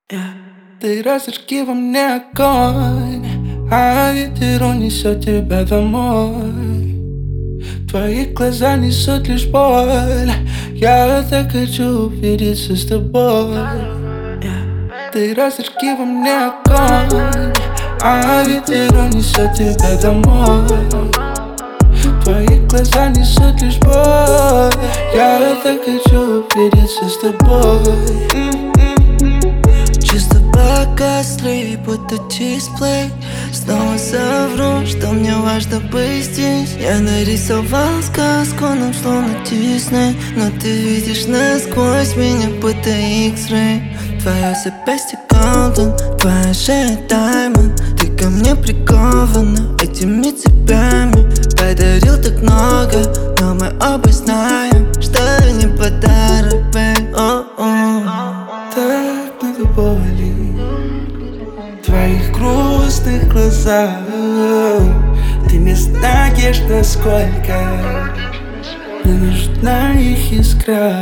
Yeah. Ты разожги во мне огонь, а ветер унесет тебя домой. Твои глаза несут лишь боль. Я так хочу увидеться с тобой. Yeah. Ты разожги во мне огонь, а ветер унесет тебя домой. Твои глаза несут лишь боль. Я так хочу увидеться с тобой. Чувства погасли, будто дисплей. Снова совру, что мне важно быть здесь. Я нарисовал сказку, нам словно Дисней, но ты видишь насквозь меня, будто X-ray. Твое запястье golden, твоя шея diamond. Ты ко мне прикована этими цепями. Подарил так много, но мы оба знаем, что не подарок, babe. Так много боли в твоих грустных глазах. Ты не знаешь, насколько мне нужна их искра.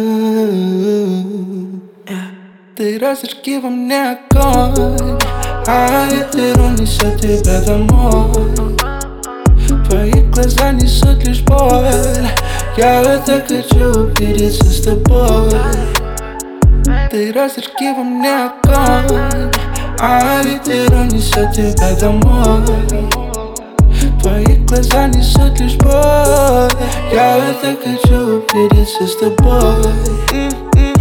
Ты разожги во мне огонь, а ветер унесет тебя домой. Твои глаза несут лишь боль. Я так хочу увидеться с тобой. Ты разожги во мне огонь, а ветер унесет тебя домой. Твои глаза несут лишь боль. Я так хочу увидеться с тобой.